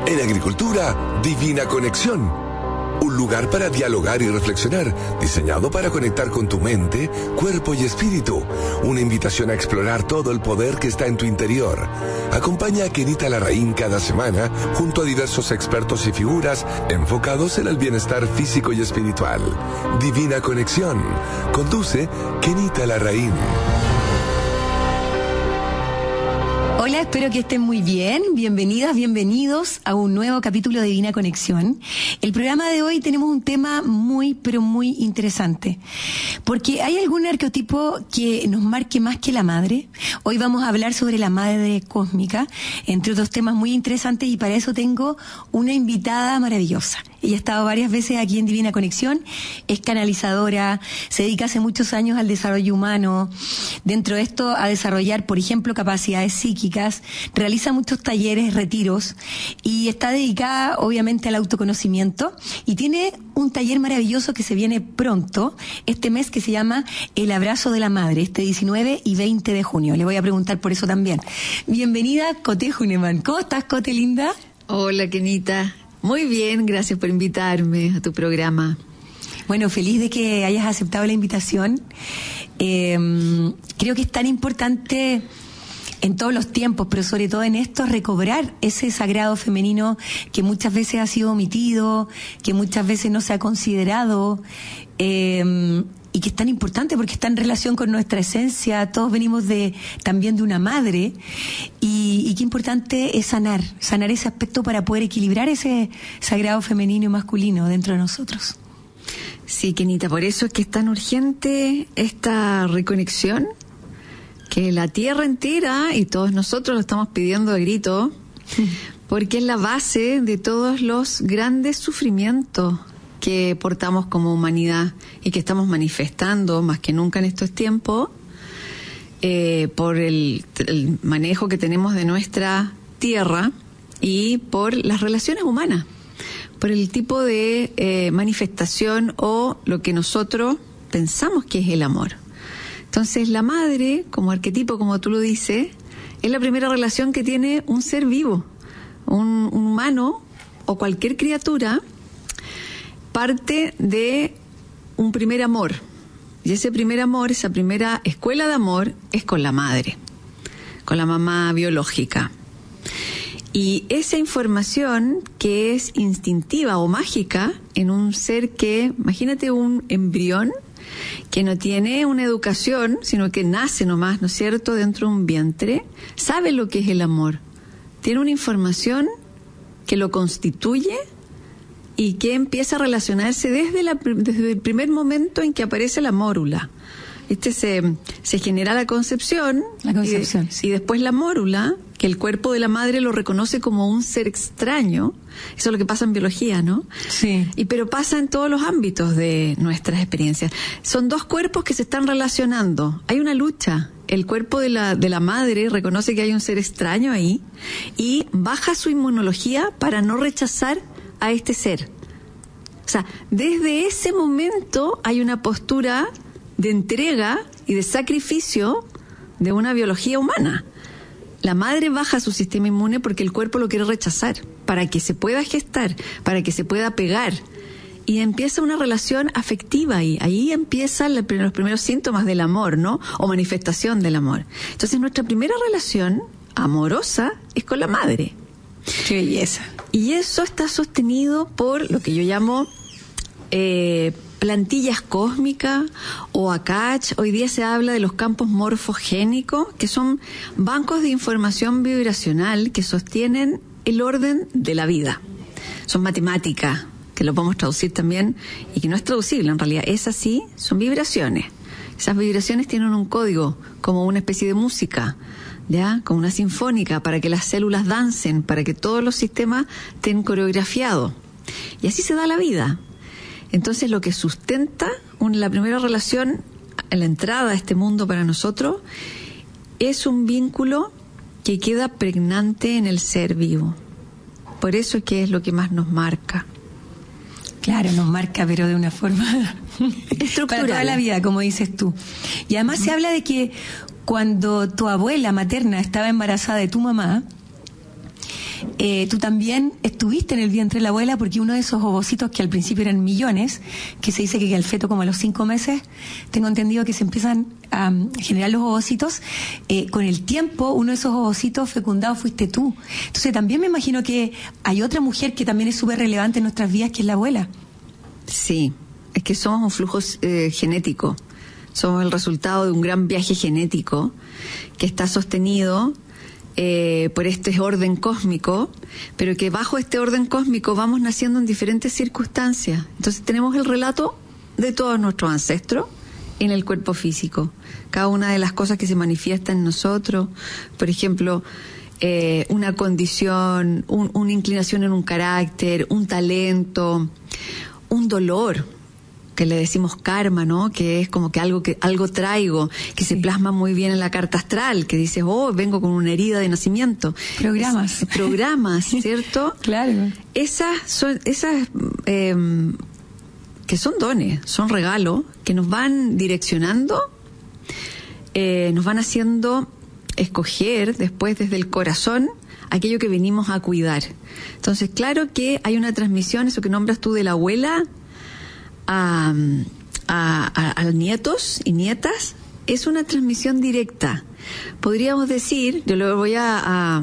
En agricultura, Divina Conexión. Un lugar para dialogar y reflexionar, diseñado para conectar con tu mente, cuerpo y espíritu. Una invitación a explorar todo el poder que está en tu interior. Acompaña a Kenita Larraín cada semana junto a diversos expertos y figuras enfocados en el bienestar físico y espiritual. Divina Conexión. Conduce Kenita Larraín. Hola, espero que estén muy bien. Bienvenidas, bienvenidos a un nuevo capítulo de Divina Conexión. El programa de hoy tenemos un tema muy, pero muy interesante. Porque ¿hay algún arquetipo que nos marque más que la madre? Hoy vamos a hablar sobre la madre cósmica, entre otros temas muy interesantes, y para eso tengo una invitada maravillosa. Ella ha estado varias veces aquí en Divina Conexión, es canalizadora, se dedica hace muchos años al desarrollo humano, dentro de esto a desarrollar, por ejemplo, capacidades psíquicas, realiza muchos talleres, retiros, y está dedicada obviamente al autoconocimiento, y tiene un taller maravilloso que se viene pronto, este mes, que se llama El Abrazo de la Madre, este 19 y 20 de junio. Le voy a preguntar por eso también. Bienvenida, Coté Huneman. ¿Cómo estás, Coté, linda? Hola, Kenita. Muy bien, gracias por invitarme a tu programa. Bueno, feliz de que hayas aceptado la invitación. Creo que es tan importante en todos los tiempos, pero sobre todo en esto, recobrar ese sagrado femenino que muchas veces ha sido omitido, que muchas veces no se ha considerado, y que es tan importante porque está en relación con nuestra esencia. Todos venimos también de una madre, y qué importante es sanar ese aspecto para poder equilibrar ese sagrado femenino y masculino dentro de nosotros. Sí, Kenita, por eso es que es tan urgente esta reconexión, que la tierra entera y todos nosotros lo estamos pidiendo a grito, porque es la base de todos los grandes sufrimientos que portamos como humanidad y que estamos manifestando más que nunca en estos tiempos, por el manejo que tenemos de nuestra tierra y por las relaciones humanas, por el tipo de manifestación o lo que nosotros pensamos que es el amor. Entonces, la madre, como arquetipo, como tú lo dices, es la primera relación que tiene un ser vivo, un humano o cualquier criatura. Parte de un primer amor, y ese primer amor, esa primera escuela de amor, es con la madre, con la mamá biológica. Y esa información que es instintiva o mágica en un ser que, imagínate un embrión que no tiene una educación, sino que nace nomás, ¿no es cierto?, dentro de un vientre, sabe lo que es el amor, tiene una información que lo constituye y que empieza a relacionarse desde el primer momento en que aparece la mórula. Se genera la concepción, y después la mórula, que el cuerpo de la madre lo reconoce como un ser extraño. Eso es lo que pasa en biología, ¿no? Sí. Pero pasa en todos los ámbitos de nuestras experiencias. Son dos cuerpos que se están relacionando. Hay una lucha. El cuerpo de la madre reconoce que hay un ser extraño ahí y baja su inmunología para no rechazar a este ser. O sea, desde ese momento hay una postura de entrega y de sacrificio de una biología humana. La madre baja su sistema inmune porque el cuerpo lo quiere rechazar, para que se pueda gestar, para que se pueda pegar. Y empieza una relación afectiva, y ahí empiezan los primeros síntomas del amor, ¿no? O manifestación del amor. Entonces, nuestra primera relación amorosa es con la madre. ¡Qué belleza! Y eso está sostenido por lo que yo llamo plantillas cósmicas o Akach. Hoy día se habla de los campos morfogénicos, que son bancos de información vibracional que sostienen el orden de la vida. Son matemáticas, que lo podemos traducir también, y que no es traducible en realidad, es así, son vibraciones. Esas vibraciones tienen un código, como una especie de música, ¿ya? Como una sinfónica, para que las células dancen, para que todos los sistemas estén coreografiados. Y así se da la vida. Entonces, lo que sustenta la primera relación, la entrada a este mundo para nosotros, es un vínculo que queda pregnante en el ser vivo. Por eso es que es lo que más nos marca. Claro, nos marca, pero de una forma estructural. Para toda la vida, como dices tú. Y además se habla de que cuando tu abuela materna estaba embarazada de tu mamá, tú también estuviste en el vientre de la abuela, porque uno de esos ovocitos que al principio eran millones, que se dice que al feto como a los 5 meses, tengo entendido que se empiezan a generar los ovocitos, con el tiempo uno de esos ovocitos fecundados fuiste tú. Entonces también me imagino que hay otra mujer que también es súper relevante en nuestras vidas, que es la abuela. Sí, es que somos un flujo genético. Somos el resultado de un gran viaje genético que está sostenido por este orden cósmico, pero que bajo este orden cósmico vamos naciendo en diferentes circunstancias. Entonces tenemos el relato de todos nuestros ancestros en el cuerpo físico. Cada una de las cosas que se manifiesta en nosotros, por ejemplo, una condición, una inclinación en un carácter, un talento, un dolor, que le decimos karma, ¿no? Que es como que algo traigo, que se plasma muy bien en la carta astral, que dices, vengo con una herida de nacimiento. Programas, ¿cierto? Claro. Esas que son dones, son regalos, que nos van direccionando, nos van haciendo escoger después desde el corazón aquello que venimos a cuidar. Entonces, claro que hay una transmisión, eso que nombras tú de la abuela, a nietos y nietas, es una transmisión directa. Podríamos decir, yo lo voy a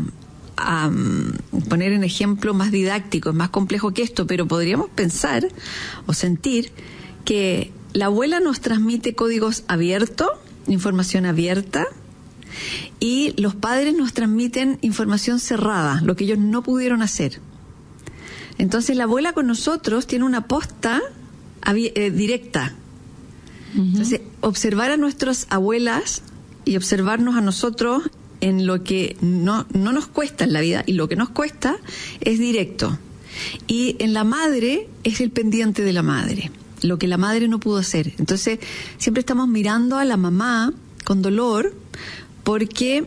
poner en ejemplo más didáctico, es más complejo que esto, pero podríamos pensar o sentir que la abuela nos transmite códigos abiertos, información abierta, y los padres nos transmiten información cerrada, lo que ellos no pudieron hacer. Entonces la abuela con nosotros tiene una posta directa. Entonces, observar a nuestras abuelas y observarnos a nosotros en lo que no nos cuesta en la vida, y lo que nos cuesta es directo. Y en la madre es el pendiente de la madre, lo que la madre no pudo hacer. Entonces, siempre estamos mirando a la mamá con dolor, porque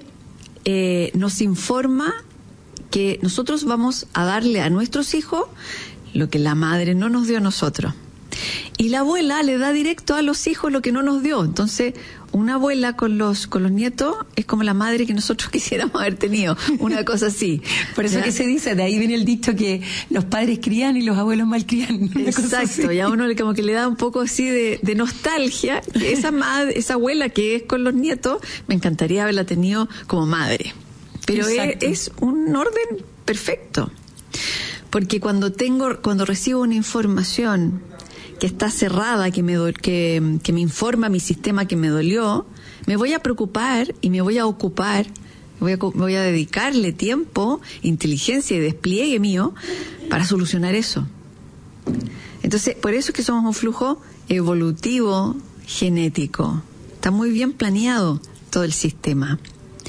nos informa que nosotros vamos a darle a nuestros hijos lo que la madre no nos dio a nosotros. Y la abuela le da directo a los hijos lo que no nos dio. Entonces, una abuela con los nietos es como la madre que nosotros quisiéramos haber tenido, una cosa así. Por eso que se dice, de ahí viene el dicho que los padres crían y los abuelos malcrían. Exacto, y a uno como que le da un poco así de nostalgia. Esa abuela que es con los nietos, me encantaría haberla tenido como madre. Pero es un orden perfecto. Porque cuando recibo una información que está cerrada, que me informa mi sistema que me dolió, me voy a preocupar y me voy a ocupar, voy a dedicarle tiempo, inteligencia y despliegue mío para solucionar eso. Entonces, por eso es que somos un flujo evolutivo genético. Está muy bien planeado todo el sistema.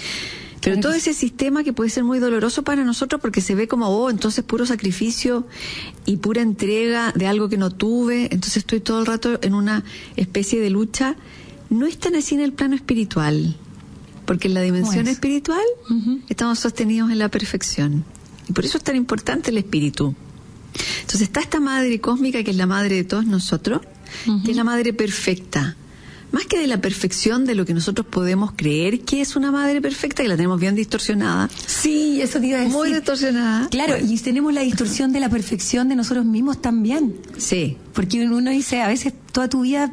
Pero todo ese sistema que puede ser muy doloroso para nosotros porque se ve como, entonces puro sacrificio y pura entrega de algo que no tuve, entonces estoy todo el rato en una especie de lucha. No es tan así en el plano espiritual, porque en la dimensión espiritual estamos sostenidos en la perfección. Y por eso es tan importante el espíritu. Entonces está esta madre cósmica que es la madre de todos nosotros, que es la madre perfecta. Más que de la perfección de lo que nosotros podemos creer que es una madre perfecta, que la tenemos bien distorsionada. Sí, eso te iba a decir. Muy distorsionada. Claro, y tenemos la distorsión de la perfección de nosotros mismos también. Sí. Porque uno dice, a veces toda tu vida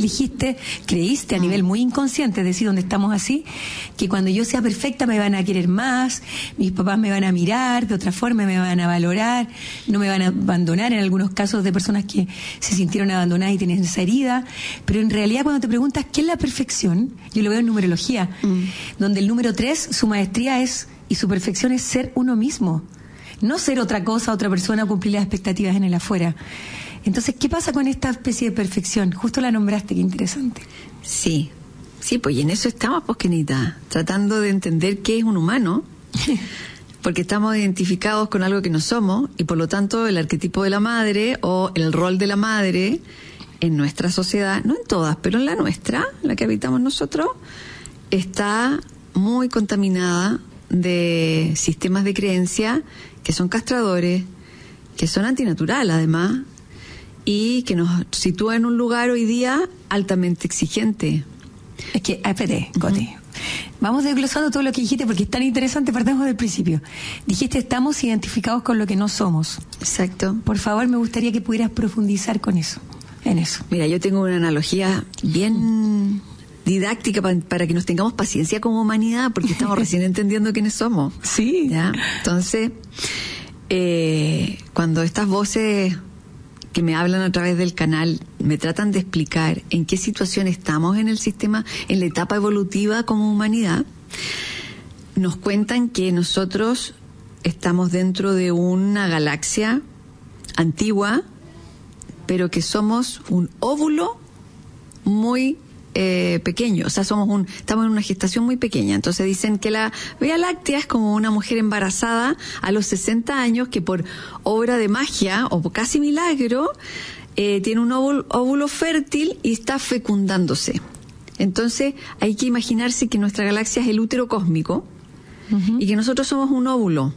creíste a nivel muy inconsciente, es decir, donde estamos así, que cuando yo sea perfecta me van a querer más, mis papás me van a mirar, de otra forma me van a valorar, no me van a abandonar, en algunos casos de personas que se sintieron abandonadas y tienen esa herida, pero en realidad cuando te preguntas qué es la perfección, yo lo veo en numerología, donde el número 3, su maestría y su perfección es ser uno mismo, no ser otra cosa, otra persona, o cumplir las expectativas en el afuera. Entonces, ¿qué pasa con esta especie de perfección? Justo la nombraste, qué interesante. Sí, pues y en eso estamos, pues, Kenita, tratando de entender qué es un humano, porque estamos identificados con algo que no somos, y por lo tanto el arquetipo de la madre o el rol de la madre en nuestra sociedad, no en todas, pero en la nuestra, la que habitamos nosotros, está muy contaminada de sistemas de creencia que son castradores, que son antinaturales además, y que nos sitúa en un lugar hoy día altamente exigente. Es que, espérate, Cote, Vamos desglosando todo lo que dijiste porque es tan interesante, partamos del principio. Dijiste, estamos identificados con lo que no somos. Exacto. Por favor, me gustaría que pudieras profundizar con eso, en eso. Mira, yo tengo una analogía bien didáctica para que nos tengamos paciencia como humanidad, porque estamos recién entendiendo quiénes somos. Sí. ¿Ya? Entonces, cuando estas voces que me hablan a través del canal me tratan de explicar en qué situación estamos en el sistema, en la etapa evolutiva como humanidad, nos cuentan que nosotros estamos dentro de una galaxia antigua, pero que somos un óvulo muy pequeño, o sea, estamos en una gestación muy pequeña. Entonces dicen que la Vía Láctea es como una mujer embarazada a los 60 años que por obra de magia o casi milagro tiene un óvulo fértil y está fecundándose. Entonces hay que imaginarse que nuestra galaxia es el útero cósmico y que nosotros somos un óvulo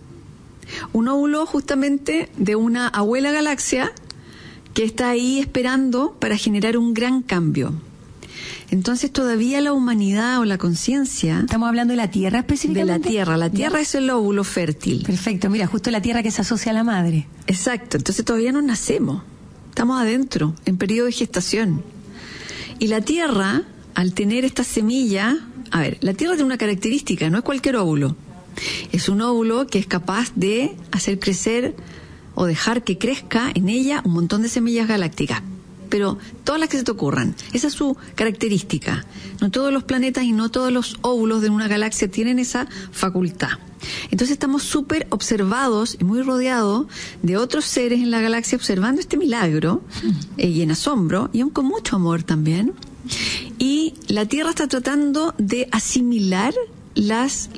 justamente de una abuela galaxia que está ahí esperando para generar un gran cambio. Entonces todavía la humanidad o la conciencia... ¿Estamos hablando de la Tierra específicamente? De la Tierra. La Tierra es el óvulo fértil. Perfecto, mira, justo la Tierra que se asocia a la madre. Exacto, entonces todavía no nacemos. Estamos adentro, en periodo de gestación. Y la Tierra, al tener esta semilla... A ver, la Tierra tiene una característica, no es cualquier óvulo. Es un óvulo que es capaz de hacer crecer o dejar que crezca en ella un montón de semillas galácticas. Pero todas las que se te ocurran, esa es su característica. No todos los planetas y no todos los óvulos de una galaxia tienen esa facultad. Entonces estamos súper observados y muy rodeados de otros seres en la galaxia observando este milagro y en asombro y aún con mucho amor también. Y la Tierra está tratando de asimilar las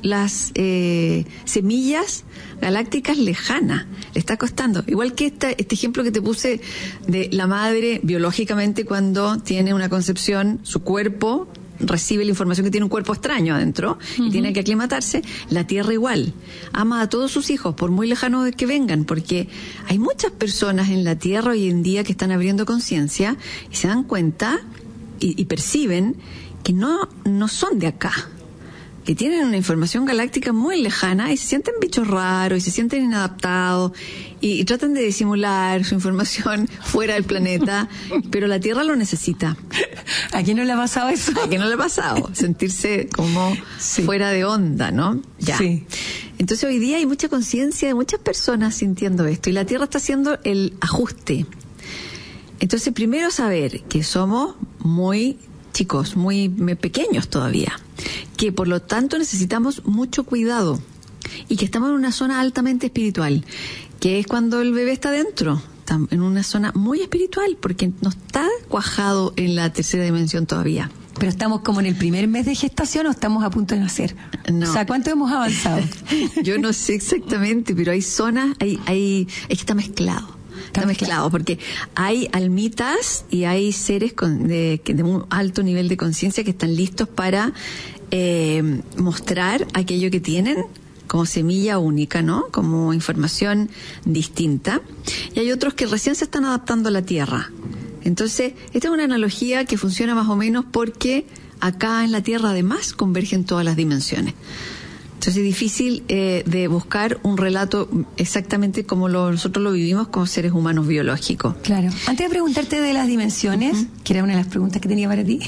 semillas galácticas lejanas. Le está costando. Igual que este ejemplo que te puse de la madre biológicamente cuando tiene una concepción, su cuerpo recibe la información que tiene un cuerpo extraño adentro y tiene que aclimatarse. La Tierra igual. Ama a todos sus hijos, por muy lejanos que vengan, porque hay muchas personas en la Tierra hoy en día que están abriendo conciencia y se dan cuenta y perciben que no son de acá, que tienen una información galáctica muy lejana y se sienten bichos raros y se sienten inadaptados y tratan de disimular su información fuera del planeta, pero la Tierra lo necesita. ¿A quién no le ha pasado eso? ¿A quién no le ha pasado? Sentirse como fuera de onda, ¿no? Ya. Sí. Entonces hoy día hay mucha conciencia de muchas personas sintiendo esto y la Tierra está haciendo el ajuste. Entonces primero saber que somos muy chicos, muy pequeños todavía, que por lo tanto necesitamos mucho cuidado y que estamos en una zona altamente espiritual, que es cuando el bebé está dentro, en una zona muy espiritual, porque no está cuajado en la tercera dimensión todavía. ¿Pero estamos como en el primer mes de gestación o estamos a punto de nacer? No. O sea, ¿cuánto hemos avanzado? Yo no sé exactamente, pero hay zonas, es que está mezclado. Está mezclado, porque hay almitas y hay seres de un alto nivel de conciencia que están listos para mostrar aquello que tienen como semilla única, ¿no? Como información distinta. Y hay otros que recién se están adaptando a la Tierra. Entonces, esta es una analogía que funciona más o menos porque acá en la Tierra además convergen todas las dimensiones. Entonces es difícil de buscar un relato exactamente como nosotros lo vivimos como seres humanos biológicos. Claro. Antes de preguntarte de las dimensiones, que era una de las preguntas que tenía para ti,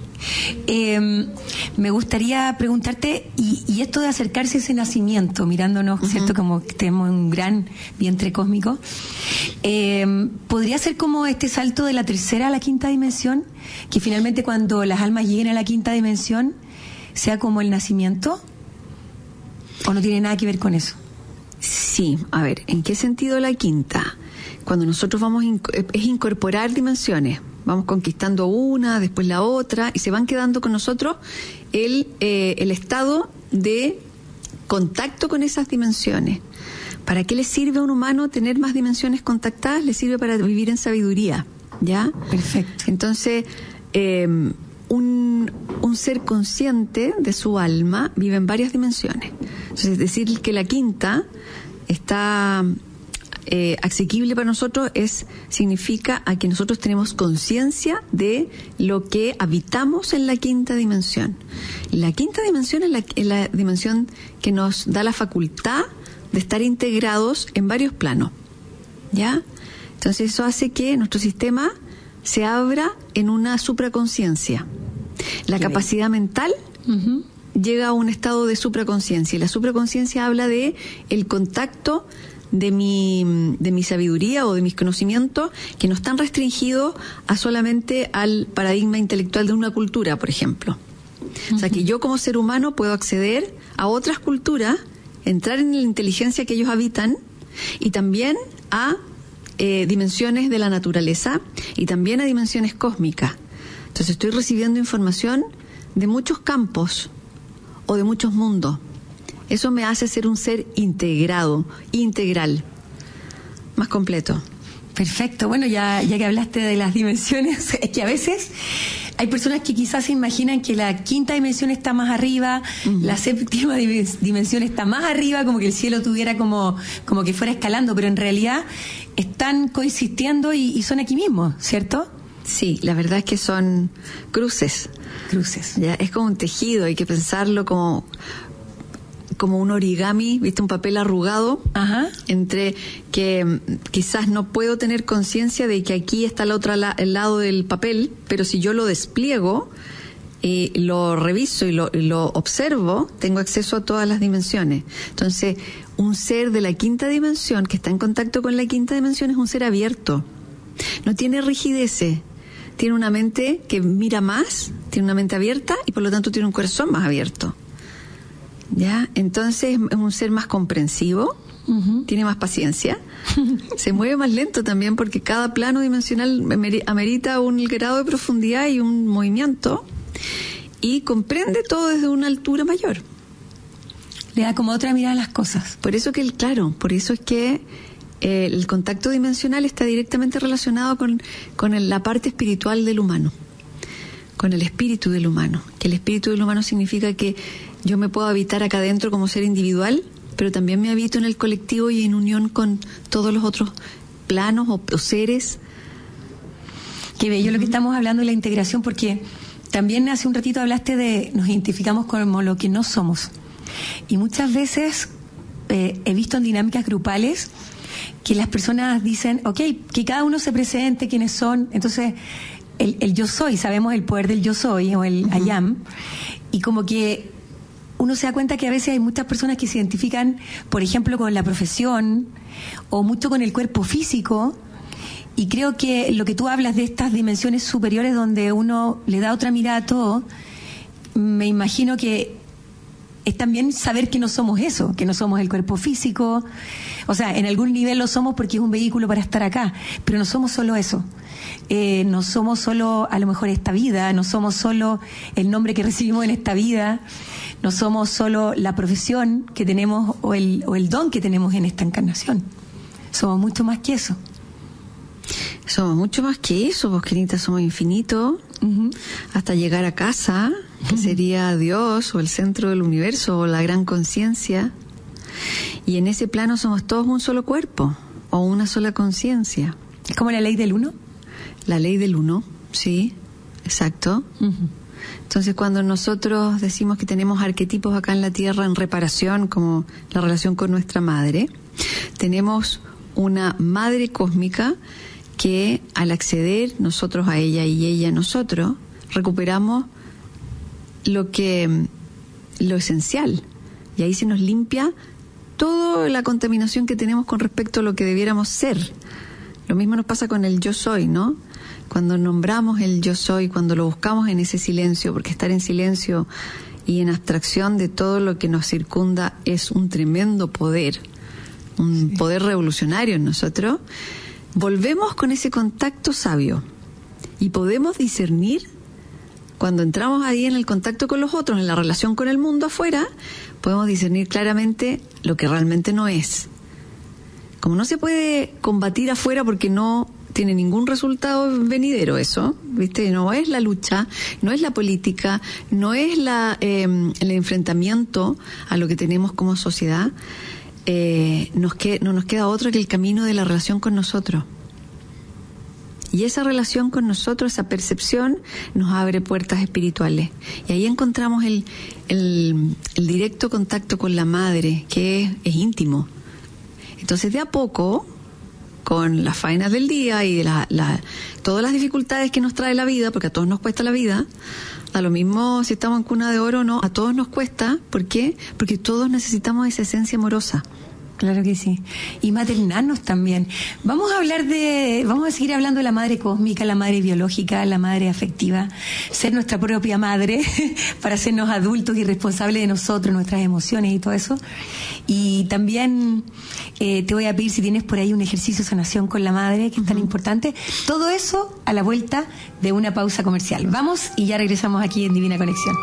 me gustaría preguntarte, y esto de acercarse a ese nacimiento, mirándonos, ¿cierto? Como que tenemos un gran vientre cósmico, ¿podría ser como este salto de la tercera a la quinta dimensión? Que finalmente cuando las almas lleguen a la quinta dimensión, sea como el nacimiento. ¿O no tiene nada que ver con eso? Sí, a ver, ¿en qué sentido la quinta? Cuando nosotros es incorporar dimensiones, vamos conquistando una, después la otra, y se van quedando con nosotros el estado de contacto con esas dimensiones. ¿Para qué le sirve a un humano tener más dimensiones contactadas? Le sirve para vivir en sabiduría, ¿ya? Perfecto. Entonces, un ser consciente de su alma vive en varias dimensiones. Entonces, es decir, que la quinta está asequible para nosotros significa a que nosotros tenemos conciencia de lo que habitamos en la quinta dimensión. La quinta dimensión es la dimensión que nos da la facultad de estar integrados en varios planos, ¿ya? Entonces eso hace que nuestro sistema se abra en una supraconciencia. La capacidad mental llega a un estado de supraconciencia, y la supraconciencia habla de el contacto de mi sabiduría o de mis conocimientos, que no están restringidos a solamente al paradigma intelectual de una cultura, por ejemplo. O sea, que yo como ser humano puedo acceder a otras culturas, entrar en la inteligencia que ellos habitan, y también a dimensiones de la naturaleza, y también a dimensiones cósmicas. Entonces estoy recibiendo información de muchos campos o de muchos mundos. Eso me hace ser un ser integrado, integral, más completo. Perfecto. Bueno, ya que hablaste de las dimensiones, es que a veces hay personas que quizás se imaginan que la quinta dimensión está más arriba, la séptima dimensión está más arriba, como que el cielo tuviera como que fuera escalando, pero en realidad están coexistiendo y son aquí mismo, ¿cierto? Sí, la verdad es que son cruces. Ya, es como un tejido, hay que pensarlo como un origami, ¿viste? Un papel arrugado. Ajá. Entre que quizás no puedo tener conciencia de que aquí está el lado del papel, pero si yo lo despliego, lo reviso y lo observo, tengo acceso a todas las dimensiones. Entonces, un ser de la quinta dimensión que está en contacto con la quinta dimensión es un ser abierto. No tiene rigideces. Tiene una mente que mira más, tiene una mente abierta y por lo tanto tiene un corazón más abierto. ¿Ya? Entonces es un ser más comprensivo, tiene más paciencia, se mueve más lento también porque cada plano dimensional amerita un grado de profundidad y un movimiento, y comprende todo desde una altura mayor. Le da como otra mirada a las cosas. Por eso es que el contacto dimensional está directamente relacionado con la parte espiritual del humano, con el espíritu del humano. Que el espíritu del humano significa que yo me puedo habitar acá adentro como ser individual, pero también me habito en el colectivo y en unión con todos los otros planos o seres. Qué bello lo que estamos hablando de la integración, porque también hace un ratito hablaste de nos identificamos como lo que no somos. Y muchas veces he visto en dinámicas grupales que las personas dicen, que cada uno se presente quiénes son. Entonces, el yo soy, sabemos el poder del yo soy o el I am, y como que uno se da cuenta que a veces hay muchas personas que se identifican, por ejemplo, con la profesión o mucho con el cuerpo físico, y creo que lo que tú hablas de estas dimensiones superiores donde uno le da otra mirada a todo, me imagino que es también saber que no somos eso, que no somos el cuerpo físico. O sea, en algún nivel lo somos porque es un vehículo para estar acá, pero no somos solo eso. No somos solo a lo mejor esta vida, no somos solo el nombre que recibimos en esta vida, no somos solo la profesión que tenemos o el don que tenemos en esta encarnación. Somos mucho más que eso. Somos mucho más que eso, vos, querida, somos infinitos, hasta llegar a casa, que sería Dios o el centro del universo o la gran conciencia. Y en ese plano somos todos un solo cuerpo o una sola conciencia. ¿Es como la ley del uno? La ley del uno, sí, exacto. Entonces, cuando nosotros decimos que tenemos arquetipos acá en la Tierra en reparación, como la relación con nuestra madre, tenemos una madre cósmica que al acceder nosotros a ella y ella a nosotros, recuperamos lo esencial. Y ahí se nos limpia toda la contaminación que tenemos con respecto a lo que debiéramos ser. Lo mismo nos pasa con el yo soy, ¿no? Cuando nombramos el yo soy, cuando lo buscamos en ese silencio, porque estar en silencio y en abstracción de todo lo que nos circunda es un tremendo poder, un poder revolucionario en nosotros, volvemos con ese contacto sabio y podemos discernir. Cuando entramos ahí en el contacto con los otros, en la relación con el mundo afuera, podemos discernir claramente lo que realmente no es. Como no se puede combatir afuera porque no tiene ningún resultado venidero eso, ¿viste? No es la lucha, no es la política, no es el enfrentamiento a lo que tenemos como sociedad. no nos queda otro que el camino de la relación con nosotros. Y esa relación con nosotros, esa percepción, nos abre puertas espirituales. Y ahí encontramos el directo contacto con la madre, que es íntimo. Entonces, de a poco, con las faenas del día y todas las dificultades que nos trae la vida, porque a todos nos cuesta la vida, a lo mismo si estamos en cuna de oro o no, a todos nos cuesta. ¿Por qué? Porque todos necesitamos esa esencia amorosa. Claro que sí. Y maternarnos también. Vamos a seguir hablando de la madre cósmica, la madre biológica, la madre afectiva, ser nuestra propia madre para hacernos adultos y responsables de nosotros, nuestras emociones y todo eso. Y también te voy a pedir si tienes por ahí un ejercicio de sanación con la madre, que es tan importante. Todo eso a la vuelta de una pausa comercial. Vamos y ya regresamos aquí en Divina Conexión.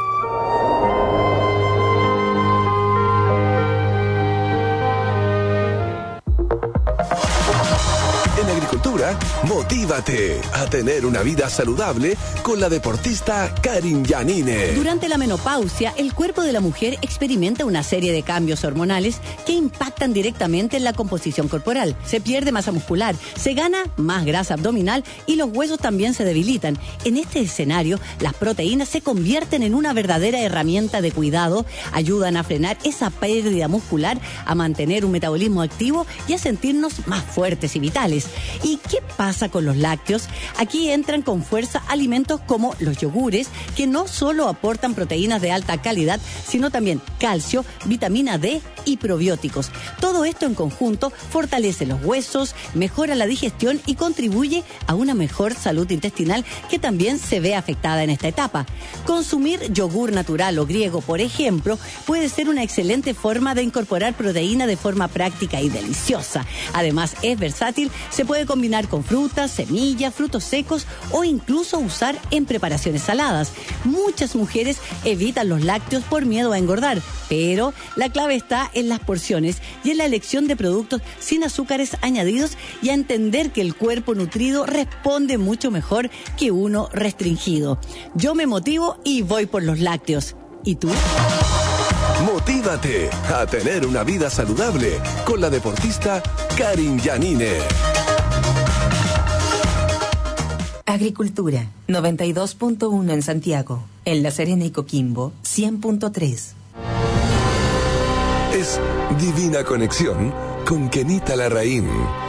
En agricultura, motívate a tener una vida saludable con la deportista Karin Janine. Durante la menopausia, el cuerpo de la mujer experimenta una serie de cambios hormonales que impactan directamente en la composición corporal. Se pierde masa muscular, se gana más grasa abdominal y los huesos también se debilitan. En este escenario, las proteínas se convierten en una verdadera herramienta de cuidado, ayudan a frenar esa pérdida muscular, a mantener un metabolismo activo y a sentirnos más fuertes y vitales. ¿Y qué pasa con los lácteos? Aquí entran con fuerza alimentos como los yogures, que no solo aportan proteínas de alta calidad, sino también calcio, vitamina D y probióticos. Todo esto en conjunto fortalece los huesos, mejora la digestión y contribuye a una mejor salud intestinal, que también se ve afectada en esta etapa. Consumir yogur natural o griego, por ejemplo, puede ser una excelente forma de incorporar proteína de forma práctica y deliciosa. Además, es versátil, se puede combinar con frutas, semillas, frutos secos o incluso usar en preparaciones saladas. Muchas mujeres evitan los lácteos por miedo a engordar, pero la clave está en las porciones y en la elección de productos sin azúcares añadidos, y a entender que el cuerpo nutrido responde mucho mejor que uno restringido. Yo me motivo y voy por los lácteos. ¿Y tú? Motívate a tener una vida saludable con la deportista Karin Janine. Agricultura, 92.1 en Santiago. En La Serena y Coquimbo, 100.3. Es Divina Conexión con Kenita Larraín.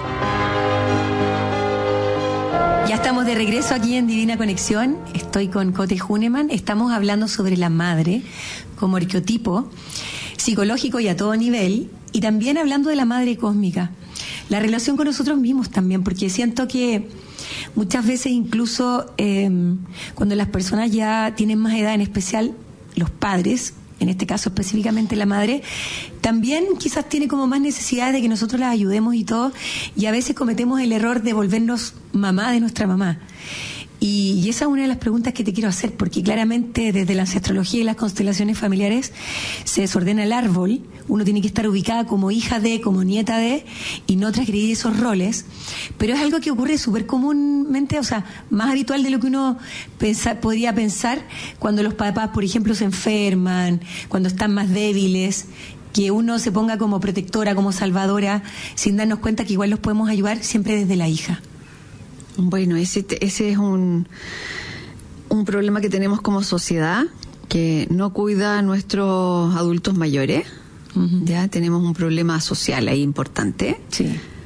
Ya estamos de regreso aquí en Divina Conexión. Estoy con Cote Huneman. Estamos hablando sobre la madre como arqueotipo psicológico y a todo nivel, y también hablando de la madre cósmica. La relación con nosotros mismos también, porque siento que muchas veces incluso cuando las personas ya tienen más edad, en especial los padres, en este caso específicamente la madre, también quizás tiene como más necesidad de que nosotros las ayudemos y todo, y a veces cometemos el error de volvernos mamá de nuestra mamá. Y esa es una de las preguntas que te quiero hacer, porque claramente desde la ancestrología y las constelaciones familiares se desordena el árbol. Uno tiene que estar ubicada como hija de, como nieta de, y no transgredir esos roles. Pero es algo que ocurre súper comúnmente, o sea, más habitual de lo que uno podría pensar cuando los papás, por ejemplo, se enferman, cuando están más débiles, que uno se ponga como protectora, como salvadora, sin darnos cuenta que igual los podemos ayudar siempre desde la hija. Bueno, ese es un problema que tenemos como sociedad, que no cuida a nuestros adultos mayores. Uh-huh. Ya tenemos un problema social ahí importante. Sí.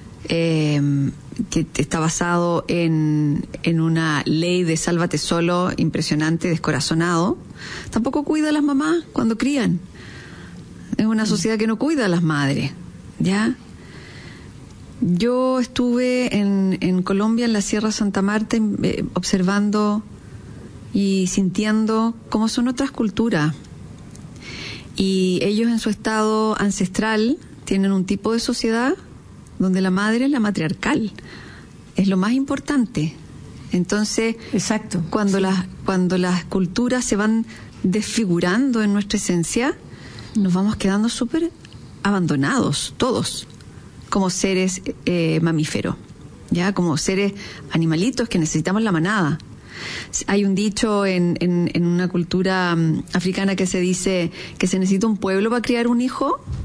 Que está basado en una ley de sálvate solo impresionante, descorazonado. Tampoco cuida a las mamás cuando crían. Es una sociedad que no cuida a las madres, ¿ya? Yo estuve en Colombia, en la Sierra Santa Marta, observando y sintiendo cómo son otras culturas. Y ellos, en su estado ancestral, tienen un tipo de sociedad donde la madre es la matriarcal. Es lo más importante. Entonces, exacto, cuando las culturas se van desfigurando en nuestra esencia, nos vamos quedando súper abandonados, todos, como seres mamíferos, ya como seres animalitos que necesitamos la manada. Hay un dicho en una cultura africana que se dice que se necesita un pueblo para criar un hijo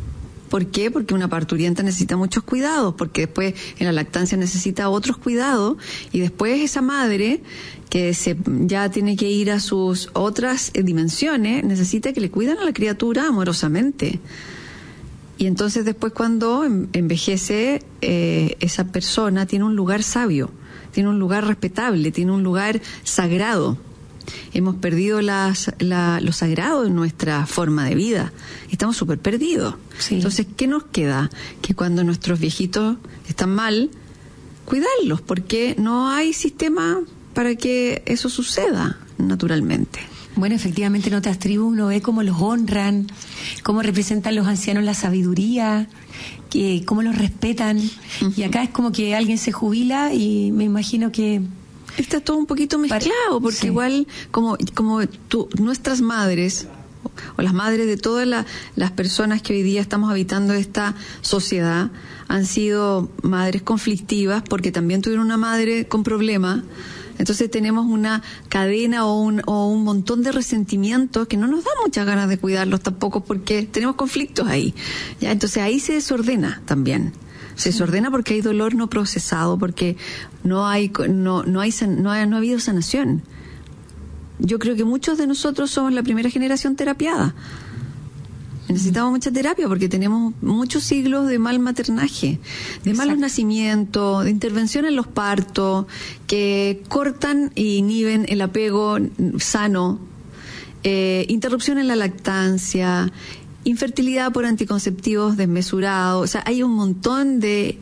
¿Por qué? Porque una parturienta necesita muchos cuidados, porque después en la lactancia necesita otros cuidados, y después esa madre que ya tiene que ir a sus otras dimensiones, necesita que le cuiden a la criatura amorosamente. Y entonces después cuando envejece, esa persona tiene un lugar sabio, tiene un lugar respetable, tiene un lugar sagrado. Hemos perdido lo sagrado en nuestra forma de vida. Estamos súper perdidos. Sí. Entonces, ¿qué nos queda? Que cuando nuestros viejitos están mal, cuidarlos, porque no hay sistema para que eso suceda naturalmente. Bueno, efectivamente en otras tribus uno ve cómo los honran, cómo representan los ancianos la sabiduría, cómo los respetan. Uh-huh. Y acá es como que alguien se jubila y me imagino que... Está todo un poquito mezclado, porque sí. Igual como nuestras madres, o las madres de todas las personas que hoy día estamos habitando esta sociedad, han sido madres conflictivas, porque también tuvieron una madre con problemas. Entonces tenemos una cadena o un montón de resentimientos que no nos da muchas ganas de cuidarlos tampoco, porque tenemos conflictos ahí. ¿Ya? Entonces ahí se desordena también. Se desordena porque hay dolor no procesado, porque no ha habido sanación. Yo creo que muchos de nosotros somos la primera generación terapiada. Necesitamos mucha terapia porque tenemos muchos siglos de mal maternaje, de malos nacimientos, de intervención en los partos, que cortan e inhiben el apego sano, interrupción en la lactancia, infertilidad por anticonceptivos desmesurados. O sea, hay un montón de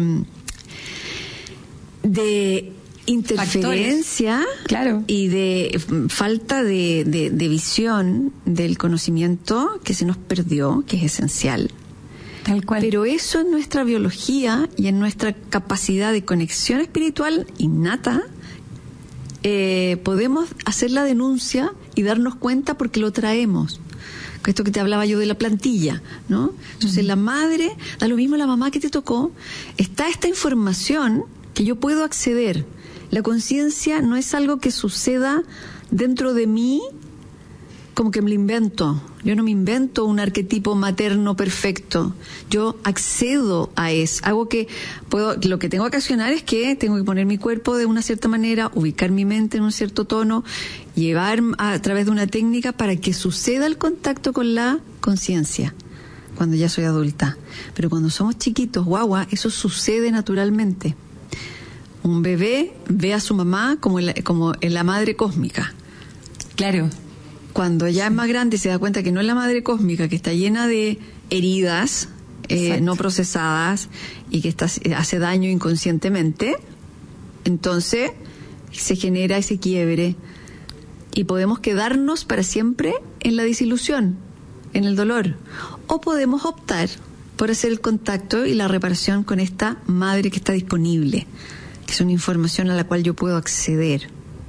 interferencia. Factores. Claro. Y de falta de visión del conocimiento que se nos perdió, que es esencial. Tal cual. Pero eso en nuestra biología y en nuestra capacidad de conexión espiritual innata, podemos hacer la denuncia y darnos cuenta porque lo traemos. Esto que te hablaba yo de la plantilla, ¿no? Entonces, la madre, da lo mismo la mamá que te tocó, está esta información que yo puedo acceder. La conciencia no es algo que suceda dentro de mí como que me lo invento. Yo no me invento un arquetipo materno perfecto. Yo accedo a eso. Lo que tengo que accionar es que tengo que poner mi cuerpo de una cierta manera, ubicar mi mente en un cierto tono, llevar a través de una técnica para que suceda el contacto con la conciencia cuando ya soy adulta. Pero cuando somos chiquitos, guagua, eso sucede naturalmente. Un bebé ve a su mamá como en la madre cósmica. Claro. Cuando ya es más grande se da cuenta que no es la madre cósmica, que está llena de heridas no procesadas y que hace daño inconscientemente, entonces se genera ese quiebre y podemos quedarnos para siempre en la desilusión, en el dolor, o podemos optar por hacer el contacto y la reparación con esta madre que está disponible, que es una información a la cual yo puedo acceder.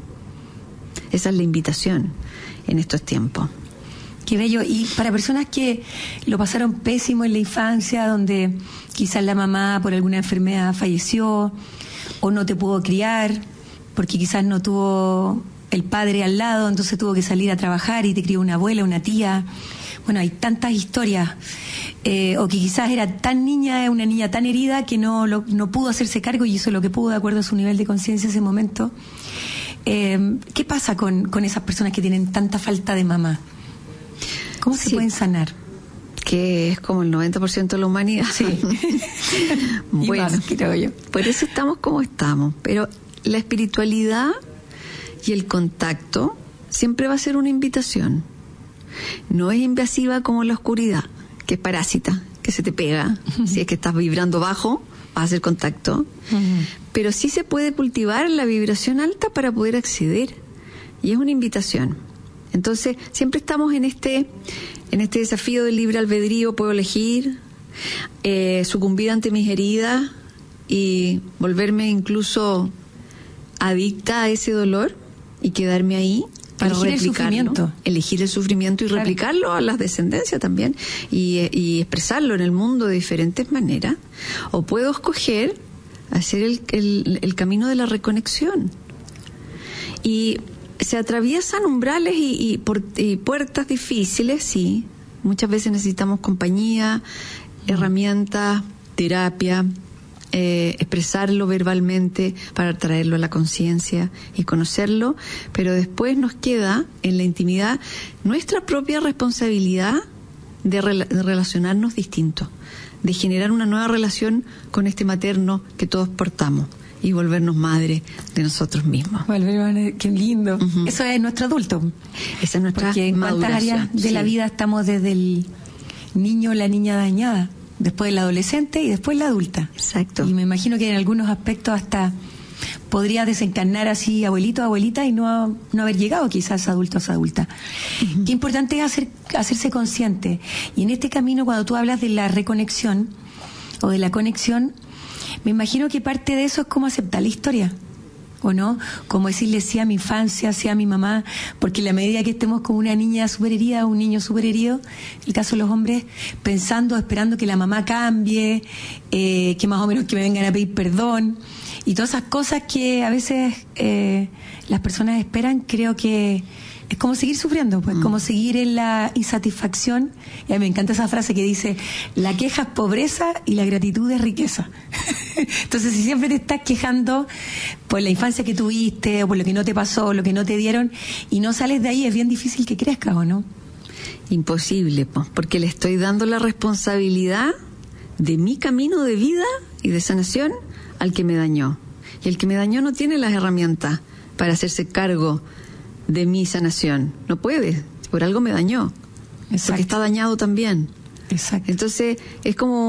Esa es la invitación en estos tiempos. Qué bello. Y para personas que lo pasaron pésimo en la infancia, donde quizás la mamá por alguna enfermedad falleció o no te pudo criar porque quizás no tuvo el padre al lado, entonces tuvo que salir a trabajar y te crió una abuela, una tía. Bueno, hay tantas historias. O que quizás era tan niña, una niña tan herida que no pudo hacerse cargo y hizo lo que pudo de acuerdo a su nivel de conciencia en ese momento. ¿Qué pasa con esas personas que tienen tanta falta de mamá? ¿Cómo se pueden sanar? Que es como el 90% de la humanidad. Sí. Bueno, más, creo yo. Por eso estamos como estamos. Pero la espiritualidad y el contacto siempre va a ser una invitación. No es invasiva como la oscuridad, que es parásita, que se te pega. Si es que estás vibrando bajo, vas a hacer contacto. Pero sí se puede cultivar la vibración alta para poder acceder. Y es una invitación. Entonces, siempre estamos en este desafío del libre albedrío. Puedo elegir sucumbir ante mis heridas y volverme incluso adicta a ese dolor y quedarme ahí para replicarlo. Elegir el sufrimiento y replicarlo a las descendencias también y expresarlo en el mundo de diferentes maneras. O puedo escoger hacer el camino de la reconexión. Y se atraviesan umbrales y puertas difíciles, sí. Muchas veces necesitamos compañía, herramientas, terapia, expresarlo verbalmente para traerlo a la conciencia y conocerlo, pero después nos queda en la intimidad nuestra propia responsabilidad de relacionarnos distinto, de generar una nueva relación con este materno que todos portamos y volvernos madre de nosotros mismos. Qué lindo. Uh-huh. Eso es nuestro adulto. Esa es nuestra Porque en cuántas áreas de la vida estamos desde el niño o la niña dañada, después el adolescente y después la adulta. Exacto. Y me imagino que en algunos aspectos hasta podría desencarnar así abuelito o abuelita y no haber llegado quizás adulto o adulta. Uh-huh. Qué importante es hacerse consciente. Y en este camino, cuando tú hablas de la reconexión o de la conexión, me imagino que parte de eso es como aceptar la historia, ¿o no? Como decirle sí a mi infancia, sí a mi mamá, porque en la medida que estemos como una niña superherida o un niño superherido, en el caso de los hombres, pensando, esperando que la mamá cambie, que más o menos que me vengan a pedir perdón, y todas esas cosas que a veces las personas esperan, creo que es como seguir sufriendo, pues, como seguir en la insatisfacción. Y a mí me encanta esa frase que dice, la queja es pobreza y la gratitud es riqueza. Entonces, si siempre te estás quejando por la infancia que tuviste, o por lo que no te pasó, lo que no te dieron, y no sales de ahí, es bien difícil que crezcas, ¿o no? Imposible, porque le estoy dando la responsabilidad de mi camino de vida y de sanación al que me dañó. Y el que me dañó no tiene las herramientas para hacerse cargo de mi sanación. No puede, por algo me dañó. Exacto. Porque está dañado también. Exacto. Entonces es como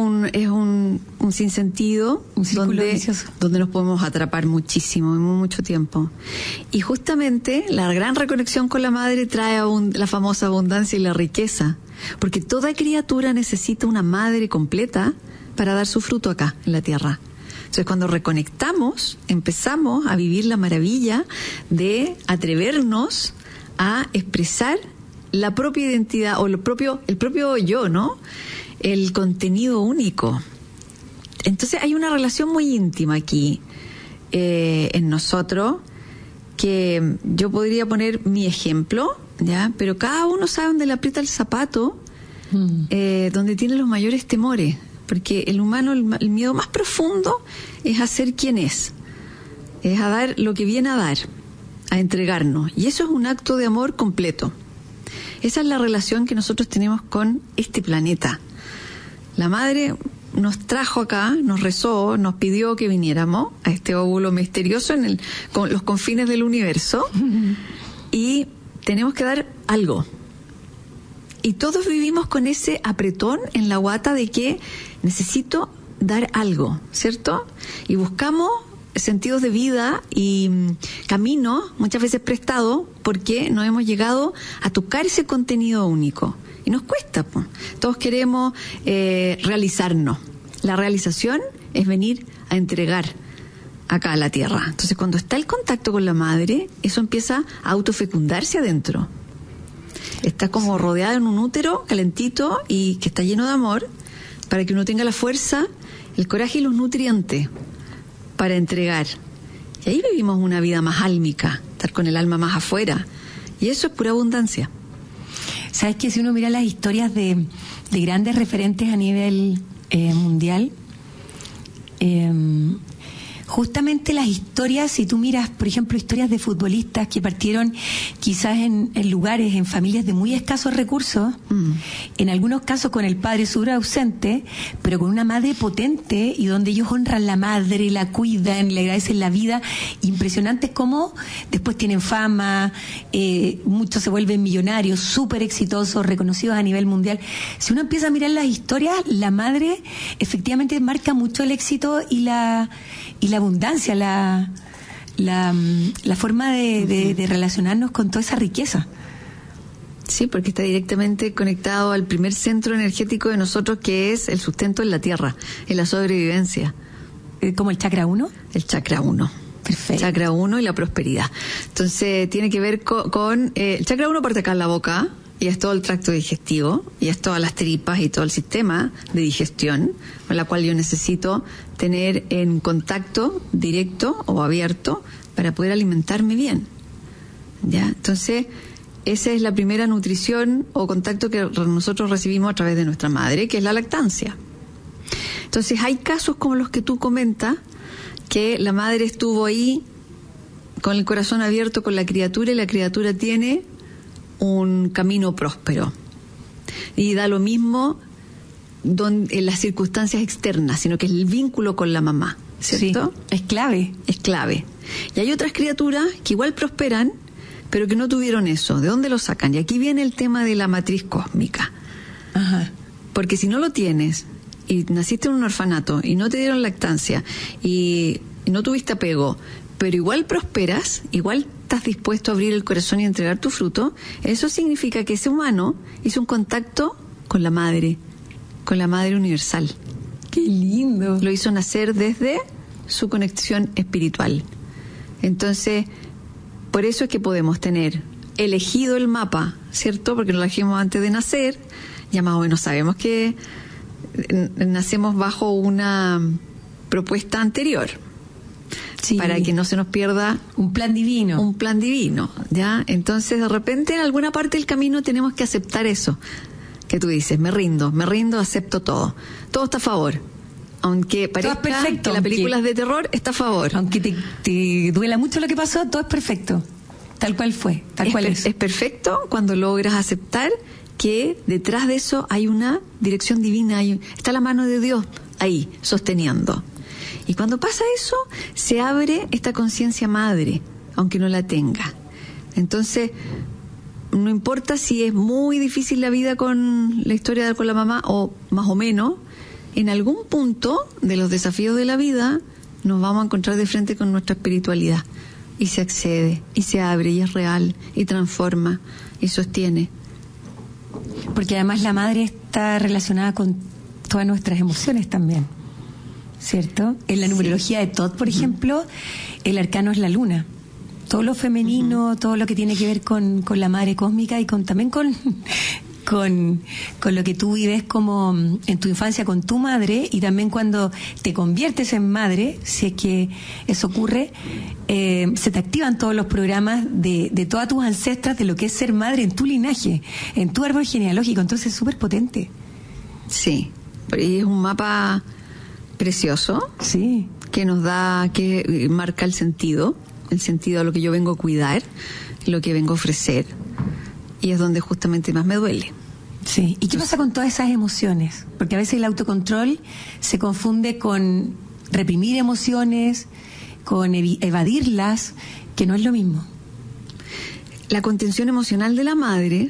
un sinsentido, un círculo vicioso, donde nos podemos atrapar muchísimo, mucho tiempo. Y justamente la gran reconexión con la madre trae la famosa abundancia y la riqueza, porque toda criatura necesita una madre completa para dar su fruto acá en la tierra. Entonces, cuando reconectamos, empezamos a vivir la maravilla de atrevernos a expresar la propia identidad o el propio yo, ¿no? El contenido único. Entonces, hay una relación muy íntima aquí en nosotros, que yo podría poner mi ejemplo, ¿ya? Pero cada uno sabe dónde le aprieta el zapato, donde tiene los mayores temores. Porque el humano, el miedo más profundo es a ser quien es a dar lo que viene a dar, a entregarnos. Y eso es un acto de amor completo. Esa es la relación que nosotros tenemos con este planeta. La madre nos trajo acá, nos rezó, nos pidió que viniéramos a este óvulo misterioso con los confines del universo, y tenemos que dar algo. Y todos vivimos con ese apretón en la guata de que necesito dar algo, ¿cierto? Y buscamos sentidos de vida y caminos, muchas veces prestados, porque no hemos llegado a tocar ese contenido único. Y nos cuesta, pues. Todos queremos realizarnos. La realización es venir a entregar acá a la tierra. Entonces, cuando está el contacto con la madre, eso empieza a autofecundarse adentro. Está como rodeado en un útero calentito y que está lleno de amor, para que uno tenga la fuerza, el coraje y los nutrientes para entregar. Y ahí vivimos una vida más álmica, estar con el alma más afuera. Y eso es pura abundancia. ¿Sabes que si uno mira las historias de grandes referentes a nivel mundial, justamente las historias, si tú miras, por ejemplo, historias de futbolistas que partieron quizás en lugares, en familias de muy escasos recursos, en algunos casos con el padre súper ausente, pero con una madre potente, y donde ellos honran la madre, la cuidan, le agradecen la vida, impresionantes como después tienen fama, muchos se vuelven millonarios, súper exitosos, reconocidos a nivel mundial. Si uno empieza a mirar las historias, la madre efectivamente marca mucho el éxito y la abundancia, la forma de relacionarnos con toda esa riqueza. Sí, porque está directamente conectado al primer centro energético de nosotros, que es el sustento en la tierra, en la sobrevivencia. ¿Como el chakra 1? El chakra 1. Perfecto. Chakra 1 y la prosperidad. Entonces, tiene que ver con el chakra 1 parte acá en la boca, y es todo el tracto digestivo, y es todas las tripas y todo el sistema de digestión, con la cual yo necesito tener en contacto directo o abierto para poder alimentarme bien. ¿Ya? Entonces, esa es la primera nutrición o contacto que nosotros recibimos a través de nuestra madre, que es la lactancia. Entonces hay casos como los que tú comentas, que la madre estuvo ahí con el corazón abierto con la criatura y la criatura tiene un camino próspero. Y da lo mismo en las circunstancias externas, sino que es el vínculo con la mamá, ¿cierto? Sí, es clave. Es clave. Y hay otras criaturas que igual prosperan, pero que no tuvieron eso. ¿De dónde lo sacan? Y aquí viene el tema de la matriz cósmica. Ajá. Porque si no lo tienes, y naciste en un orfanato, y no te dieron lactancia, y no tuviste apego, pero igual prosperas, igual estás dispuesto a abrir el corazón y entregar tu fruto, eso significa que ese humano hizo un contacto con la madre universal. ¡Qué lindo! Lo hizo nacer desde su conexión espiritual. Entonces, por eso es que podemos tener elegido el mapa, ¿cierto? Porque lo elegimos antes de nacer, ya más o menos sabemos que nacemos bajo una propuesta anterior. Sí. Para que no se nos pierda un plan divino. Un plan divino, ¿ya? Entonces, de repente, en alguna parte del camino tenemos que aceptar eso. Que tú dices, me rindo, acepto todo. Todo está a favor. Aunque parezca que la película es de terror, está a favor. Aunque te duela mucho lo que pasó, todo es perfecto. Tal cual fue, tal cual es. Es perfecto cuando logras aceptar que detrás de eso hay una dirección divina, está la mano de Dios ahí, sosteniendo. Y cuando pasa eso, se abre esta conciencia madre, aunque no la tenga. Entonces, no importa si es muy difícil la vida con la historia con la mamá, o más o menos, en algún punto de los desafíos de la vida nos vamos a encontrar de frente con nuestra espiritualidad. Y se accede, y se abre, y es real, y transforma, y sostiene. Porque además la madre está relacionada con todas nuestras emociones también, ¿cierto? En la numerología de Thoth, por ejemplo, el arcano es la luna. Todo lo femenino, todo lo que tiene que ver con la madre cósmica y también con lo que tú vives como en tu infancia con tu madre, y también cuando te conviertes en madre, si es que eso ocurre, se te activan todos los programas de todas tus ancestras, de lo que es ser madre en tu linaje, en tu árbol genealógico. Entonces es súper potente. Sí, y es un mapa precioso, sí, que nos da, que marca el sentido de lo que yo vengo a cuidar, lo que vengo a ofrecer, y es donde justamente más me duele. Sí. ¿Y qué pasa con todas esas emociones? Porque a veces el autocontrol se confunde con reprimir emociones, con evadirlas, que no es lo mismo. La contención emocional de la madre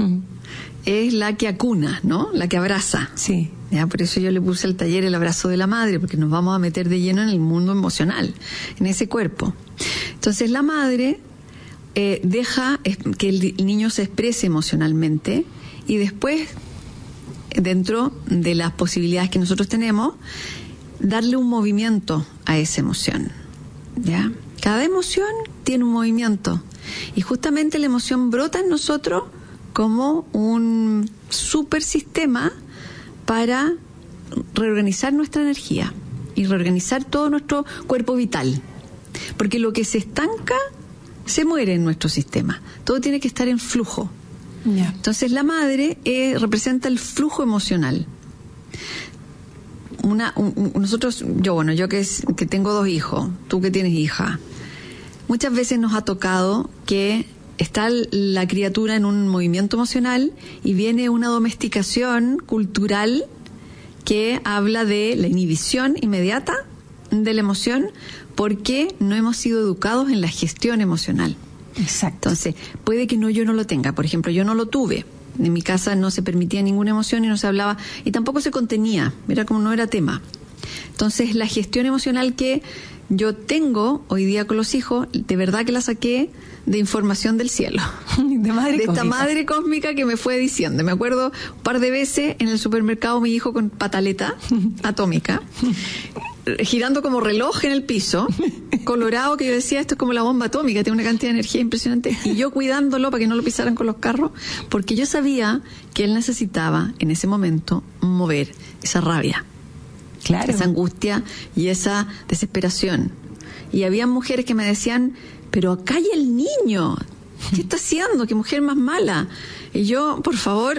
es la que acuna, ¿no? La que abraza. Sí. Ya, por eso yo le puse al taller el abrazo de la madre, porque nos vamos a meter de lleno en el mundo emocional, en ese cuerpo. Entonces la madre deja que el niño se exprese emocionalmente, y después, dentro de las posibilidades que nosotros tenemos, darle un movimiento a esa emoción. ¿Ya? Cada emoción tiene un movimiento, y justamente la emoción brota en nosotros como un super sistema para reorganizar nuestra energía y reorganizar todo nuestro cuerpo vital. Porque lo que se estanca se muere en nuestro sistema. Todo tiene que estar en flujo. Yeah. Entonces la madre representa el flujo emocional. Yo que tengo 2 hijos, tú que tienes hija, muchas veces nos ha tocado que está la criatura en un movimiento emocional y viene una domesticación cultural que habla de la inhibición inmediata de la emoción, porque no hemos sido educados en la gestión emocional. Exacto. Entonces, puede que yo no lo tenga. Por ejemplo, yo no lo tuve. En mi casa no se permitía ninguna emoción y no se hablaba, y tampoco se contenía. Era como no era tema. Entonces, la gestión emocional que yo tengo hoy día con los hijos, de verdad que la saqué de información del cielo. De esta madre cósmica que me fue diciendo. Me acuerdo un par de veces en el supermercado mi hijo con pataleta atómica, girando como reloj en el piso, colorado, que yo decía, esto es como la bomba atómica, tiene una cantidad de energía impresionante, y yo cuidándolo para que no lo pisaran con los carros, porque yo sabía que él necesitaba en ese momento mover esa rabia, claro, esa angustia y esa desesperación. Y había mujeres que me decían, pero acá hay el niño, ¿qué está haciendo? ¿Qué mujer más mala? Y yo, por favor,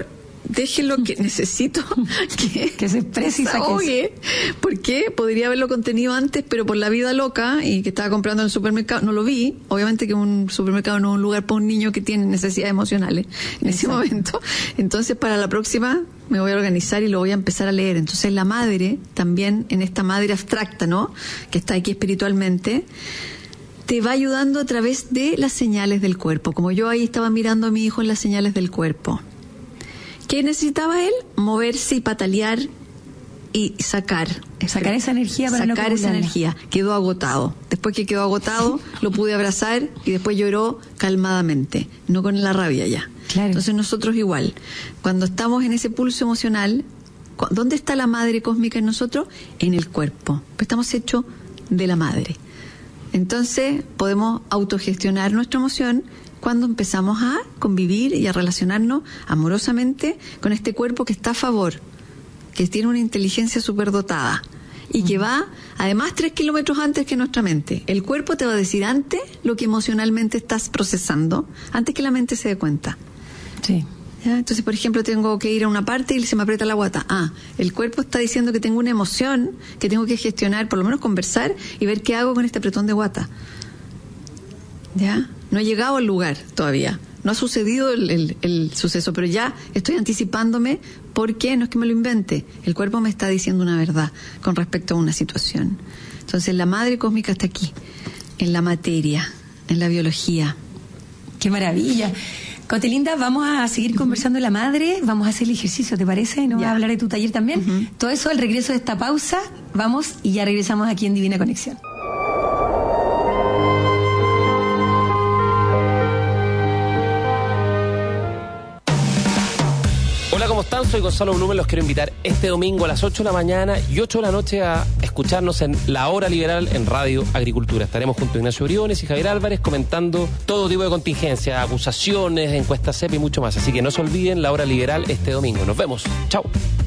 déjelo que necesito que se exprese y saque. Porque podría haberlo contenido antes, pero por la vida loca y que estaba comprando en el supermercado, no lo vi. Obviamente que un supermercado no es un lugar para un niño que tiene necesidades emocionales en ese momento. Entonces, para la próxima me voy a organizar y lo voy a empezar a leer. Entonces, la madre, también en esta madre abstracta, ¿no?, que está aquí espiritualmente, te va ayudando a través de las señales del cuerpo. Como yo ahí estaba mirando a mi hijo en las señales del cuerpo. ¿Qué necesitaba él? Moverse y patalear y sacar esa energía para sacar no esa energía. Quedó agotado. Después que quedó agotado, lo pude abrazar y después lloró calmadamente, no con la rabia ya. Claro. Entonces nosotros igual, cuando estamos en ese pulso emocional, ¿dónde está la madre cósmica en nosotros? En el cuerpo. Pues estamos hechos de la madre. Entonces podemos autogestionar nuestra emoción cuando empezamos a convivir y a relacionarnos amorosamente con este cuerpo que está a favor, que tiene una inteligencia superdotada y que va además 3 kilómetros antes que nuestra mente. El cuerpo te va a decir antes lo que emocionalmente estás procesando, antes que la mente se dé cuenta. Sí. ¿Ya? Entonces, por ejemplo, tengo que ir a una parte y se me aprieta la guata. El cuerpo está diciendo que tengo una emoción que tengo que gestionar, por lo menos conversar y ver qué hago con este apretón de guata. ¿Ya? No he llegado al lugar todavía. No ha sucedido el suceso, pero ya estoy anticipándome porque no es que me lo invente. El cuerpo me está diciendo una verdad con respecto a una situación. Entonces, la madre cósmica está aquí, en la materia, en la biología. ¡Qué maravilla! Cotelinda, vamos a seguir conversando de la madre, vamos a hacer el ejercicio, ¿te parece? ¿No vas a hablar de tu taller también? Todo eso al regreso de esta pausa, vamos y ya regresamos aquí en Divina Conexión. Hola, ¿cómo están? Soy Gonzalo Blumen, los quiero invitar este domingo a las 8 de la mañana y 8 de la noche a escucharnos en La Hora Liberal en Radio Agricultura. Estaremos junto a Ignacio Briones y Javier Álvarez comentando todo tipo de contingencias, acusaciones, encuestas CEP y mucho más. Así que no se olviden, La Hora Liberal este domingo. Nos vemos. Chao.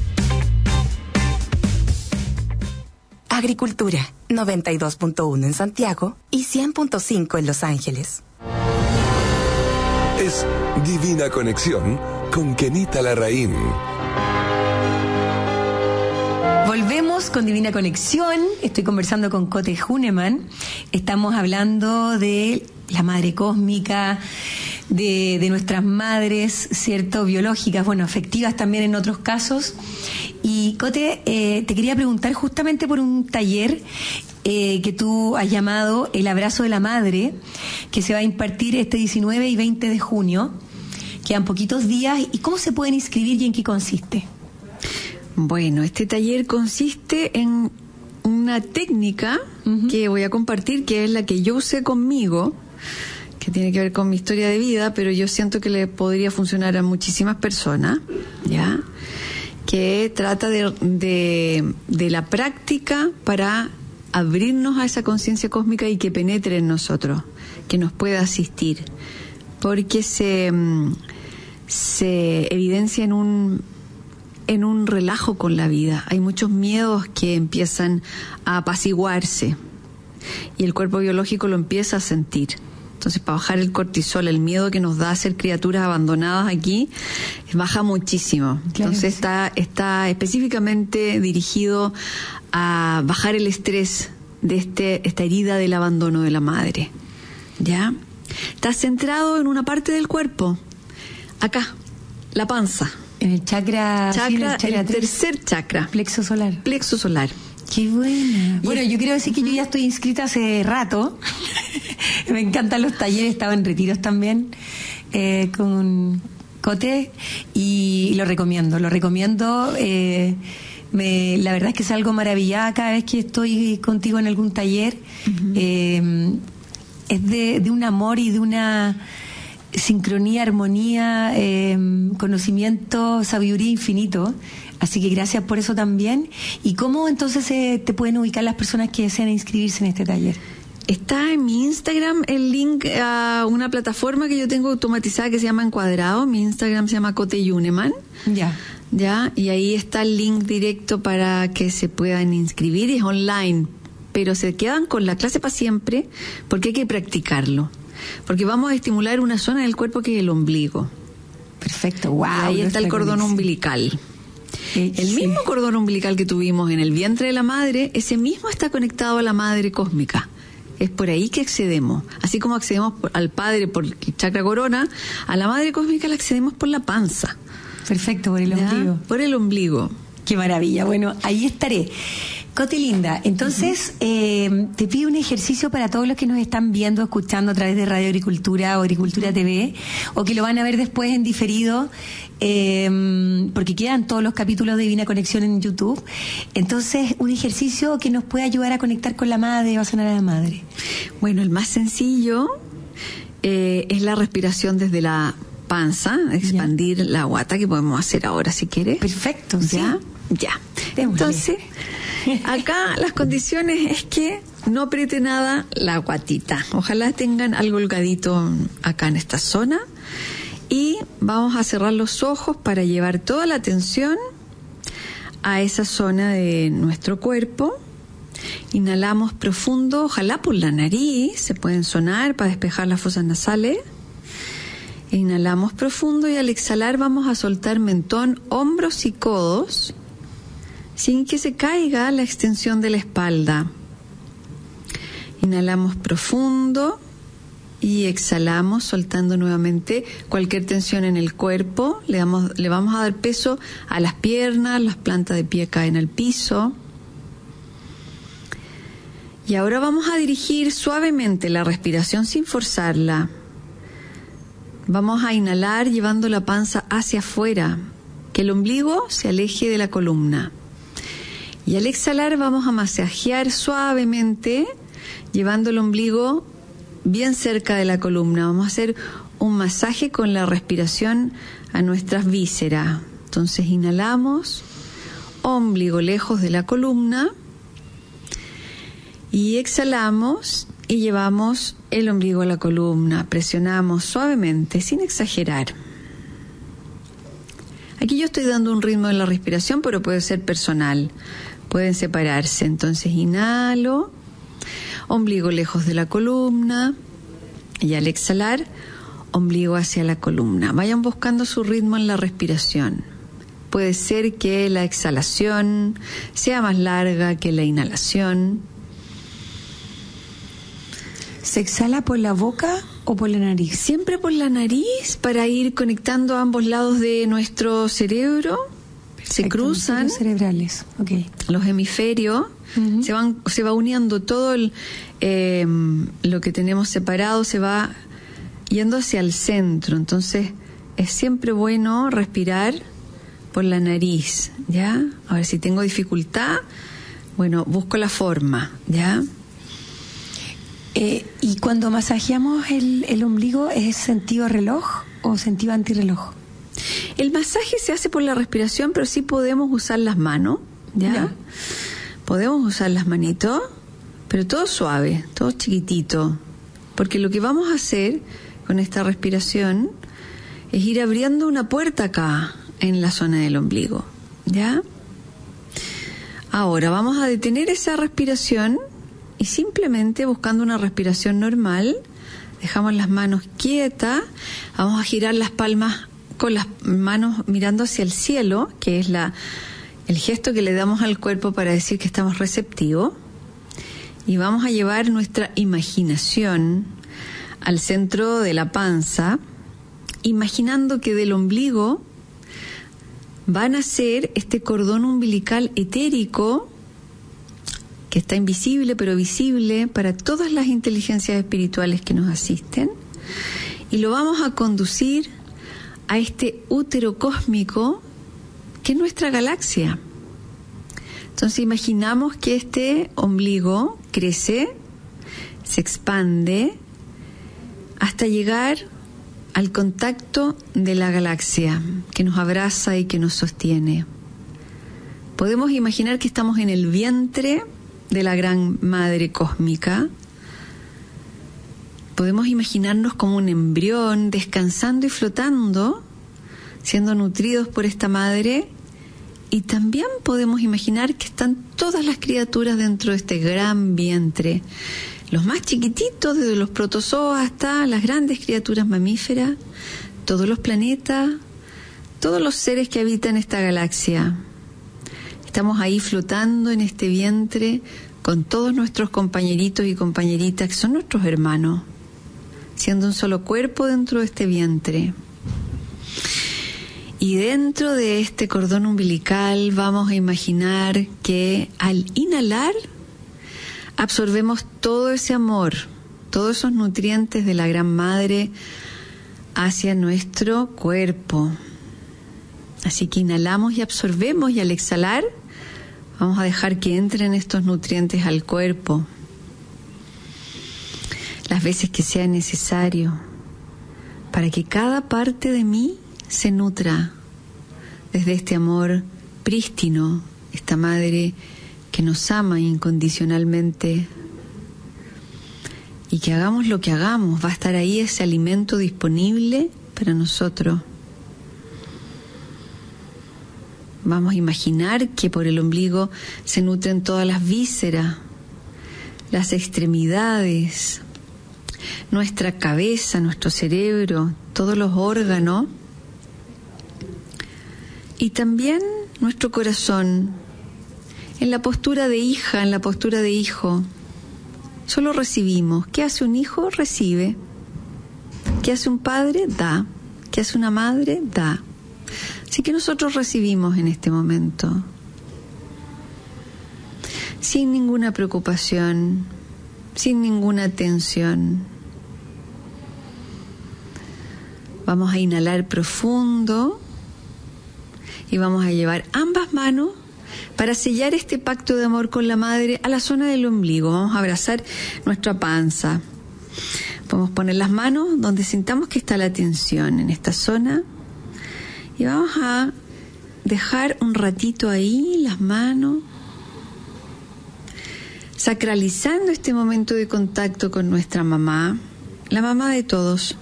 Agricultura, 92.1 en Santiago y 100.5 en Los Ángeles. Es Divina Conexión con Kenita Larraín. Volvemos con Divina Conexión. Estoy conversando con Cote Huneman. Estamos hablando de la madre cósmica, de nuestras madres, ¿cierto? Biológicas, bueno, afectivas también en otros casos. Y Cote, te quería preguntar justamente por un taller que tú has llamado El Abrazo de la Madre, que se va a impartir este 19 y 20 de junio. Quedan poquitos días. ¿Y cómo se pueden inscribir y en qué consiste? Bueno, este taller consiste en una técnica que voy a compartir, que es la que yo usé conmigo, que tiene que ver con mi historia de vida, pero yo siento que le podría funcionar a muchísimas personas, ¿ya? Que trata de la práctica para abrirnos a esa conciencia cósmica y que penetre en nosotros, que nos pueda asistir, porque se evidencia en un relajo con la vida. Hay muchos miedos que empiezan a apaciguarse y el cuerpo biológico lo empieza a sentir. Entonces, para bajar el cortisol, el miedo que nos da a ser criaturas abandonadas aquí, baja muchísimo. Claro, entonces, sí. está específicamente dirigido a bajar el estrés de esta herida del abandono de la madre. ¿Ya? Está centrado en una parte del cuerpo. Acá, la panza. En el chakra, el tercer chakra. Plexo solar. Plexo solar. ¡Qué buena! Bueno, yo quiero decir que yo ya estoy inscrita hace rato. Me encantan los talleres, estaba en retiros también con Cote y lo recomiendo. La verdad es que salgo maravillada cada vez que estoy contigo en algún taller. Es de un amor y de una sincronía, armonía, conocimiento, sabiduría infinito. Así que gracias por eso también. ¿Y cómo entonces te pueden ubicar las personas que desean inscribirse en este taller? Está en mi Instagram el link a una plataforma que yo tengo automatizada que se llama Encuadrado. Mi Instagram se llama Cote Huneman. Ya, y ahí está el link directo para que se puedan inscribir. Es online, pero se quedan con la clase para siempre porque hay que practicarlo. Porque vamos a estimular una zona del cuerpo que es el ombligo. Perfecto, wow. Y ahí está el cordón umbilical. El mismo cordón umbilical que tuvimos en el vientre de la madre, ese mismo está conectado a la madre cósmica. Es por ahí que accedemos. Así como accedemos al padre por el chakra corona, a la madre cósmica la accedemos por la panza. Perfecto, por el ombligo. Por el ombligo. Qué maravilla. Bueno, ahí estaré. Cote linda, entonces te pido un ejercicio para todos los que nos están viendo, escuchando a través de Radio Agricultura o Agricultura TV, o que lo van a ver después en diferido, porque quedan todos los capítulos de Divina Conexión en YouTube. Entonces, un ejercicio que nos puede ayudar a conectar con la madre, va a sanar a la madre. Bueno, el más sencillo es la respiración desde la panza, expandir la guata, que podemos hacer ahora si quieres. Perfecto, ¿ya? Sí. Ya. Entonces, acá las condiciones es que no apriete nada la guatita. Ojalá tengan algo holgadito acá en esta zona. Y vamos a cerrar los ojos para llevar toda la atención a esa zona de nuestro cuerpo. Inhalamos profundo, ojalá por la nariz, se pueden sonar para despejar las fosas nasales. Inhalamos profundo y al exhalar vamos a soltar mentón, hombros y codos sin que se caiga la extensión de la espalda. Inhalamos profundo y exhalamos soltando nuevamente cualquier tensión en el cuerpo. Le vamos a dar peso a las piernas, las plantas de pie caen al piso. Y ahora vamos a dirigir suavemente la respiración sin forzarla. Vamos a inhalar llevando la panza hacia afuera, que el ombligo se aleje de la columna. Y al exhalar vamos a masajear suavemente, llevando el ombligo bien cerca de la columna. Vamos a hacer un masaje con la respiración a nuestras vísceras. Entonces inhalamos, ombligo lejos de la columna, y exhalamos y llevamos el ombligo a la columna. Presionamos suavemente, sin exagerar. Aquí yo estoy dando un ritmo de la respiración, pero puede ser personal. Pueden separarse. Entonces inhalo, ombligo lejos de la columna, y al exhalar, ombligo hacia la columna. Vayan buscando su ritmo en la respiración. Puede ser que la exhalación sea más larga que la inhalación. ¿Se exhala por la boca o por la nariz? Siempre por la nariz, para ir conectando a ambos lados de nuestro cerebro. Perfecto, se cruzan cerebrales. Okay. Los hemisferios. Se va uniendo todo lo que tenemos separado, se va yendo hacia el centro. Entonces es siempre bueno respirar por la nariz, ¿ya? A ver, si tengo dificultad, bueno, busco la forma, ¿ya? Y cuando masajeamos el ombligo, ¿es sentido reloj o sentido antirreloj? El masaje se hace por la respiración, pero sí podemos usar las manos, ¿ya? Podemos usar las manitos, pero todo suave, todo chiquitito. Porque lo que vamos a hacer con esta respiración es ir abriendo una puerta acá, en la zona del ombligo, ¿ya? Ahora vamos a detener esa respiración y simplemente buscando una respiración normal, dejamos las manos quietas, vamos a girar las palmas con las manos mirando hacia el cielo, que es el gesto que le damos al cuerpo para decir que estamos receptivos, y vamos a llevar nuestra imaginación al centro de la panza, imaginando que del ombligo va a nacer este cordón umbilical etérico que está invisible pero visible para todas las inteligencias espirituales que nos asisten, y lo vamos a conducir a este útero cósmico que es nuestra galaxia. Entonces imaginamos que este ombligo crece, se expande hasta llegar al contacto de la galaxia que nos abraza y que nos sostiene. Podemos imaginar que estamos en el vientre de la gran madre cósmica. Podemos imaginarnos como un embrión descansando y flotando, siendo nutridos por esta madre, y también podemos imaginar que están todas las criaturas dentro de este gran vientre, los más chiquititos, desde los protozoos hasta las grandes criaturas mamíferas, todos los planetas, todos los seres que habitan esta galaxia. Estamos ahí flotando en este vientre con todos nuestros compañeritos y compañeritas que son nuestros hermanos, siendo un solo cuerpo dentro de este vientre. Y dentro de este cordón umbilical vamos a imaginar que al inhalar absorbemos todo ese amor, todos esos nutrientes de la Gran Madre hacia nuestro cuerpo. Así que inhalamos y absorbemos, y al exhalar vamos a dejar que entren estos nutrientes al cuerpo las veces que sea necesario, para que cada parte de mí se nutra desde este amor prístino, esta Madre que nos ama incondicionalmente. Y que hagamos lo que hagamos, va a estar ahí ese alimento disponible para nosotros. Vamos a imaginar que por el ombligo se nutren todas las vísceras, las extremidades, nuestra cabeza, nuestro cerebro, todos los órganos y también nuestro corazón, en la postura de hija, en la postura de hijo. Solo recibimos. ¿Qué hace un hijo? Recibe. ¿Qué hace un padre? Da. ¿Qué hace una madre? Da. Así que nosotros recibimos en este momento, sin ninguna preocupación, sin ninguna tensión. Vamos a inhalar profundo y vamos a llevar ambas manos para sellar este pacto de amor con la Madre a la zona del ombligo. Vamos a abrazar nuestra panza. Podemos poner las manos donde sintamos que está la tensión, en esta zona. Y vamos a dejar un ratito ahí las manos, sacralizando este momento de contacto con nuestra mamá, la mamá de todos.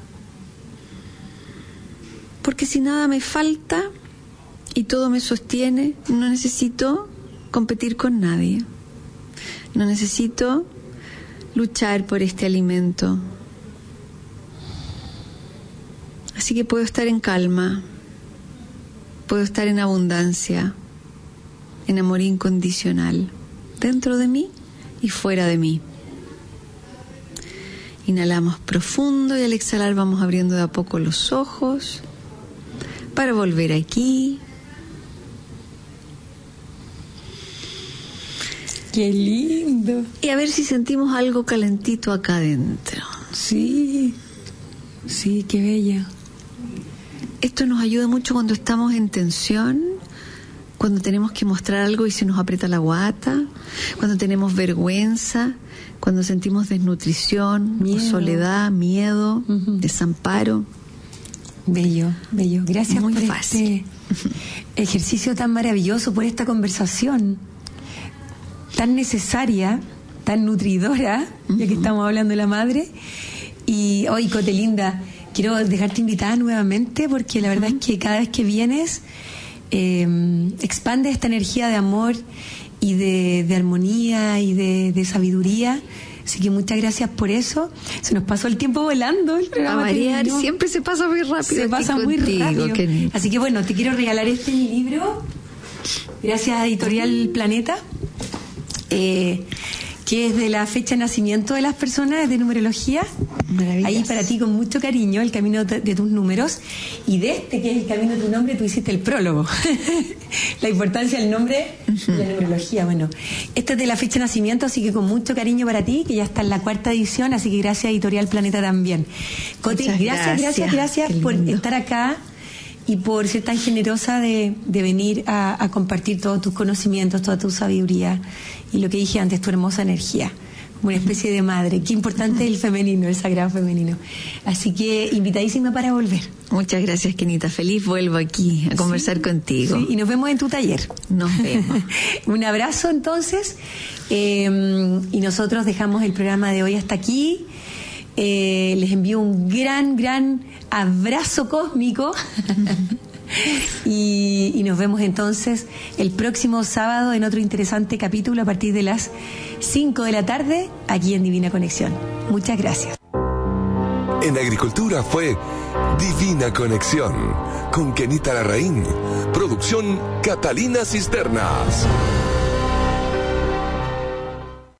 Porque si nada me falta y todo me sostiene, no necesito competir con nadie. No necesito luchar por este alimento. Así que puedo estar en calma, puedo estar en abundancia, en amor incondicional, dentro de mí y fuera de mí. Inhalamos profundo y al exhalar vamos abriendo de a poco los ojos para volver aquí. ¡Qué lindo! Y a ver si sentimos algo calentito acá adentro. Sí, sí, qué bella. Esto nos ayuda mucho cuando estamos en tensión, cuando tenemos que mostrar algo y se nos aprieta la guata, cuando tenemos vergüenza, cuando sentimos desnutrición, o soledad, miedo, desamparo. Bello, bello. Gracias Muy por fácil. este ejercicio tan maravilloso, por esta conversación tan necesaria, tan nutridora, ya que estamos hablando de la Madre. Y hoy, Cotelinda, quiero dejarte invitada nuevamente, porque la verdad es que cada vez que vienes expande esta energía de amor y de armonía y de sabiduría. Así que muchas gracias por eso. Se nos pasó el tiempo volando. El programa A variar, terminó. siempre se pasa muy rápido. Se pasa muy rápido. Kenny. Así que bueno, te quiero regalar mi libro, gracias a Editorial Planeta, que es de la fecha de nacimiento de las personas, es de numerología. Ahí para ti con mucho cariño, el camino de tus números. Y de este, que es el camino de tu nombre, tú hiciste el prólogo. La importancia del nombre y la numerología. Bueno, este es de la fecha de nacimiento, así que con mucho cariño para ti, que ya está en la 4ª edición, así que gracias a Editorial Planeta también. Coti, gracias por estar acá y por ser tan generosa de venir a compartir todos tus conocimientos, toda tu sabiduría y lo que dije antes, tu hermosa energía, como una especie de madre. Qué importante es el femenino, el sagrado femenino. Así que invitadísima para volver. Muchas gracias, Kenita. Feliz vuelvo aquí a conversar contigo. Sí, y nos vemos en tu taller. Nos vemos. Un abrazo entonces, y nosotros dejamos el programa de hoy hasta aquí. Les envío un gran abrazo cósmico y nos vemos entonces el próximo sábado en otro interesante capítulo a partir de las 5 de la tarde aquí en Divina Conexión. Muchas gracias. En agricultura fue Divina Conexión con Kenita Larraín. Producción Catalina Cisternas.